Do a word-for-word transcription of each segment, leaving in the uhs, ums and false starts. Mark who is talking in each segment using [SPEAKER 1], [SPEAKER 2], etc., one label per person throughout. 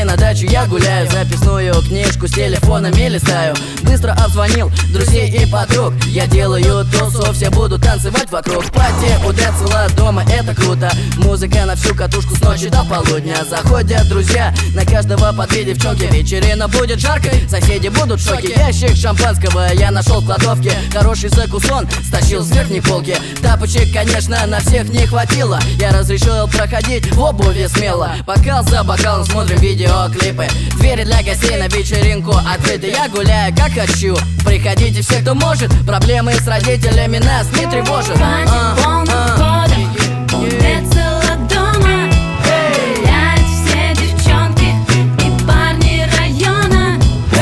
[SPEAKER 1] на дачу я гуляю, записную книжку с телефонами листаю. Быстро обзвонил друзей и подруг, я делаю тусу, все будут танцевать вокруг. Пати у Децела дома, это круто. Музыка на всю катушку с ночи до полудня. Заходят друзья, на каждого по две девчонки. Вечерина будет жаркой, соседи будут в шоке. Ящик шампанского я нашел в кладовке. Хороший закусон стащил с верхней полки. Тапочек, конечно, на всех не хватило. Я разрешил проходить в обуви смело. Бокал за бокалом смотрим видеоклипы. Двери для гостей на вечеринку открыты. Я гуляю как хочу, приходите все, кто может. Проблемы с родителями нас не тревожат.
[SPEAKER 2] Пати полным ходом у Децела дома. Гуляют все девчонки и парни района.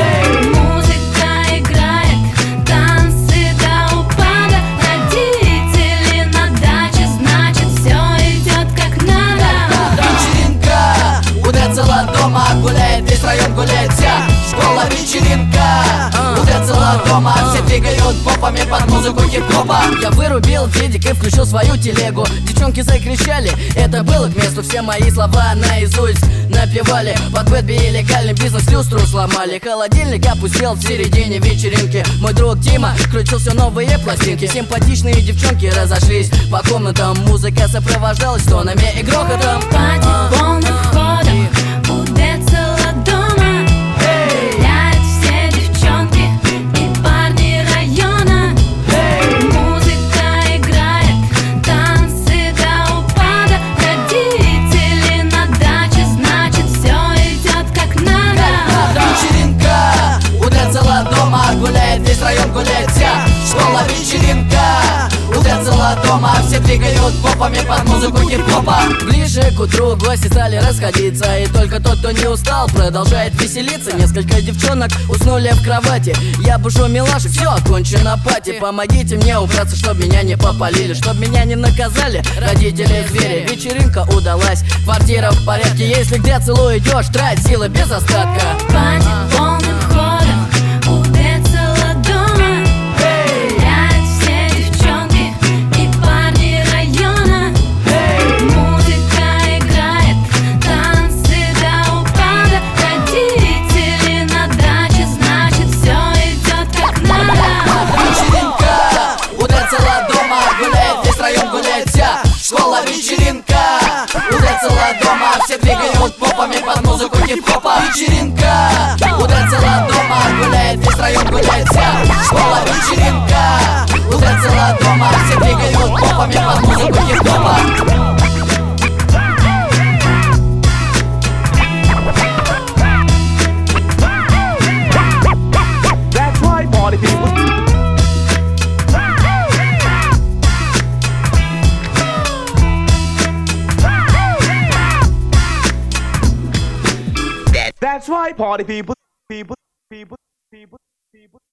[SPEAKER 2] Музыка играет, танцы до упада. Родители на даче, значит все идет как надо.
[SPEAKER 1] Вечеринка у Децела дома, гуляет весь район, гуляет вся школа. Вечеринка у Децела дома, все двигают попами под музыку хип-хопа. Я вырубил дедик и включил свою телегу. Девчонки закричали, это было к месту. Все мои слова наизусть напевали. Под бэтби и легальный бизнес люстру сломали. Холодильник опустел в середине вечеринки. Мой друг Тима крутил все новые пластинки. Симпатичные девчонки разошлись по комнатам. Музыка сопровождалась тонами и грохотом.
[SPEAKER 2] Пати полным ходом у Децела дома. Гуляют все девчонки и парни района. Музыка играет, танцы до упада. Родители на даче, значит все идет как надо.
[SPEAKER 1] Вечеринка у Децела дома, гуляет весь район, гуляет вся школа. Вечеринка у Децела дома, все двигают попами под музыку хип-хопа. Ближе к утру гости стали расходиться, и только тот, кто не устал, продолжает веселиться. Несколько девчонок уснули в кровати. Я бушу милашек, все окончено пати. Помогите мне убраться, чтоб меня не попалили, чтоб меня не наказали родители звери. Вечеринка удалась, квартира в порядке. Если к Децелу идешь, трать силы без остатка.
[SPEAKER 2] Пати полным ходом у Децела дома. Гуляют все девчонки и парни района. Музыка играет, танцы до упада. Родители на даче, значит все идет как надо.
[SPEAKER 1] Вечеринка у Децела дома, гуляет весь район, гуляет вся школа. Вечеринка у Децела дома, все двигают попами под музыку хип-хопа. Вечеринка у Децела дома, гуляет весь район, гуляет вся школа. Вечеринка у Децела дома, все двигают попами под музыку хип-хопа.
[SPEAKER 3] That's right, party people. That's right, party people. People, people, people, people.